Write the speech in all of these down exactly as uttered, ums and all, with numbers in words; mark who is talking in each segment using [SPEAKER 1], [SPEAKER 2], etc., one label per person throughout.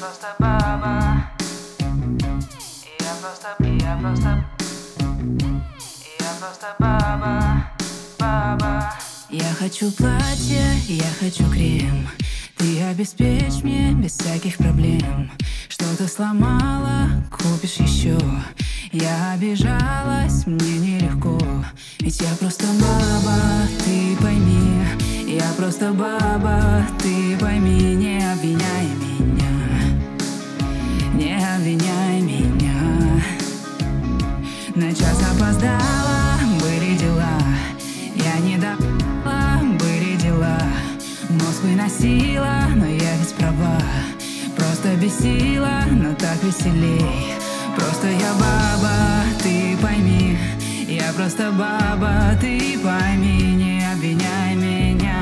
[SPEAKER 1] просто баба. Я просто, я просто, я просто баба, баба.
[SPEAKER 2] Я хочу платье, я хочу крем. Ты обеспечь мне без всяких проблем. Что-то сломала, купишь еще. Я обижалась, мне нелегко. Ведь я просто баба, ты пойми. Я просто баба, ты пойми. Не обвиняй меня, не обвиняй меня. На час опоздала, были дела. Я не допала, были дела. Мозг выносила, но я ведь права. Просто бесила, но так веселей. Просто я баба, ты пойми. Я просто баба, ты пойми. Не обвиняй меня.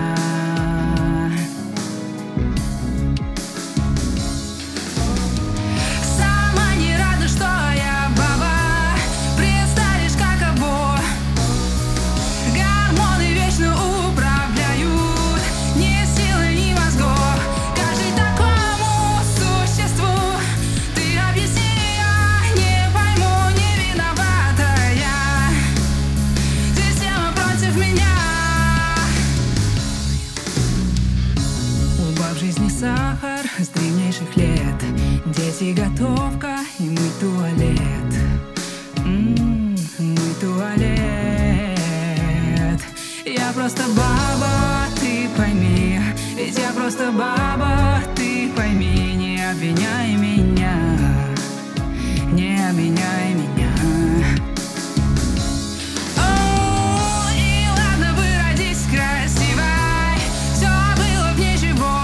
[SPEAKER 2] Сама не рада, что я баба. Представишь, каково. Гормоны вечно управляют. Ни силы, ни мозгов. Каждый такому существу. Ты объясни, я не пойму, не виновата я. Система против меня. У баб в жизни сахар с древнейших лет. Дети, готовка и мыть туалет. М-м, мыть туалет. Я просто баба, ты пойми. Ведь я просто баба, ты пойми. Не обвиняй меня, не обвиняй меня. О, и ладно бы родись красивой, все было в ничего.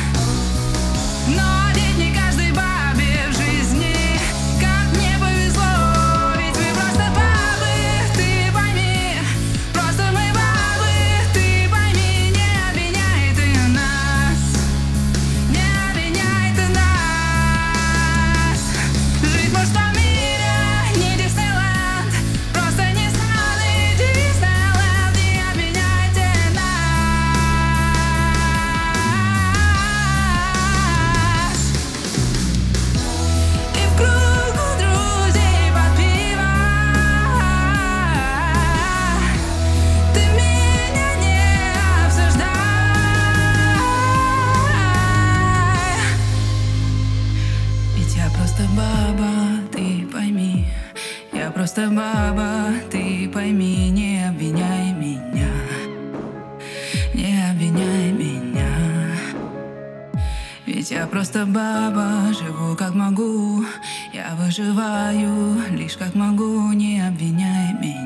[SPEAKER 2] Но ведь не каждой бабе в жизни как мне повезло. Ведь мы просто бабы, ты пойми. Просто мы бабы, ты пойми. Не обвиняй ты нас, не обвиняй ты нас. Жить может в мире не Диснейленд. Просто не страны Диснейленд. Не обвиняйте нас. И в кругу друзей под пиво ты меня не обсуждай. Ведь я просто баба, ты пойми. Я просто баба, ты пойми. Не обвиняй меня, не обвиняй меня. Ведь я просто баба, живу как могу. Я выживаю лишь как могу. Не обвиняй меня.